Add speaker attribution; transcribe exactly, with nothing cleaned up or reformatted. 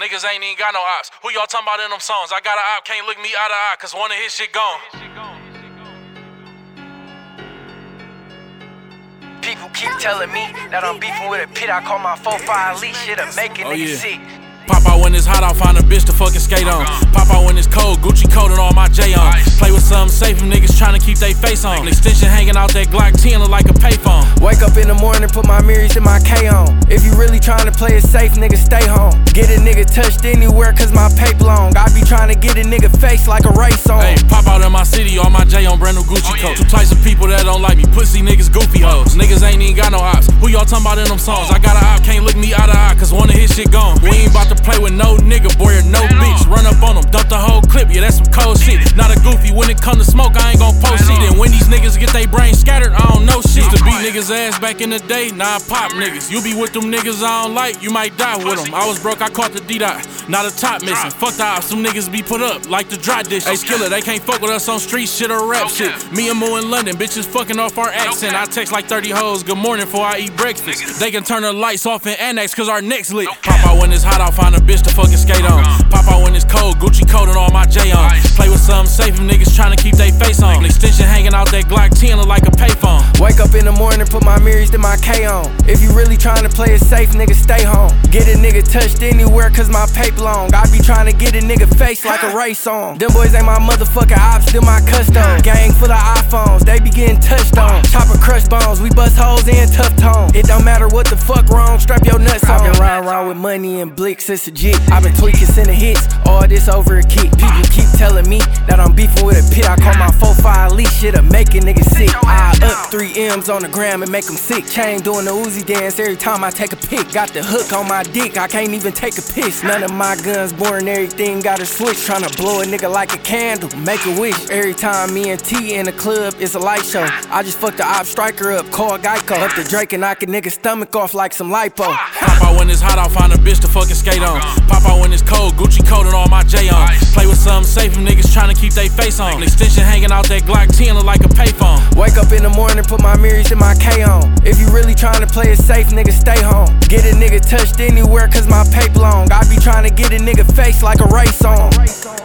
Speaker 1: Niggas ain't even got no ops. Who y'all talking about in them songs? I got a op, can't look me eye to eye, cause one of his shit gone.
Speaker 2: People keep telling me that I'm beefing with a pit. I call my four five leash, shit'll make a
Speaker 1: oh,
Speaker 2: nigga
Speaker 1: yeah.
Speaker 2: sick.
Speaker 1: Pop out when it's hot, I'll find a bitch to fucking skate on. Pop out when it's cold, Gucci coat and all my J on. Play with something safe, niggas tryna keep they face on. Extension hanging out that Glock ten look like a payphone.
Speaker 2: Wake up in the morning, put my mirrors in my K on. If you really tryna play it safe, nigga, stay home. Get a nigga touched anywhere, cause my paper long. I be tryna get a nigga face like a race on.
Speaker 1: Hey, pop out in my city, all my J on, brand new Gucci oh, coat. Yeah. Two types of people that don't like me, pussy niggas, goofy hoes. Niggas ain't even got no ops. Who y'all talking about in them songs? I got a op, can't look me eye to eye, cause one of his shit gone. We ain't about to play with no nigga. Nigga, boy, or no bitch. Run up on them, dump the whole clip, yeah, that's some cold shit. Not a goofy, when it come to smoke, I ain't gon' post shit. And when these niggas get they brains scattered, I don't know shit. Used to beat niggas' ass back in the day, now I pop niggas. You be with them niggas I don't like, you might die with them. I was broke, I caught the D-dot, not a top missing. Fuck the ops, some niggas be put up like the dry dish. Hey, Skiller, they can't fuck with us on street shit or rap shit. Me and Moo in London, bitches fucking off our accent. I text like thirty hoes, good morning before I eat breakfast. They can turn the lights off and annex, cause our necks lit. Pop out when it's hot, I'll find a bitch to fucking skate on. Pop out when it's cold, Gucci coat and all my J on. Play with something safe, niggas tryna keep they face on. Extension hanging out that Glock ten look like a payphone.
Speaker 2: Wake up in the morning, put my mirrors in my K on. If you really tryna play it safe, nigga, stay home. Get a nigga touched anywhere, cause my paper long. I be tryna get a nigga face like a race on. Them boys ain't my motherfucking ops, them my custom. Gang full of iPhones, they be getting touched on. Chopper crush bones, we bust hoes in tough tone. It don't matter what the fuck wrong, strap your nuts on. I been riding around with money and blicks, it's legit. I been tweaking, sending hits, all this over a kick. People keep telling me that I'm beefing with a pit. I call my four five leash, shit'll make a nigga sick. I up three M's on the gram and make them sick. Chain doing the Uzi dance every time I take a pic. Got the hook on my dick, I can't even take a piss. None of my guns boring, everything got a switch. Tryna blow a nigga like a candle, make a wish. Every time me and T in the club, it's a light show. I just fucked the op striker up, call Geico. Up the Drake and knock a nigga stomach off like some lipo.
Speaker 1: Pop out when it's hot, I'll find a bitch to fucking skate on. Pop out when it's cold, Gucci coat and all my J on. Play with something safe, niggas tryna keep they face on. Extension hanging out that Glock ten look like a payphone.
Speaker 2: Wake up in the morning, put my mirrors in my K on. If you really tryna play it safe, nigga, stay home. Get a nigga touched anywhere, cause my paper long. I be tryna get a nigga face like a race on.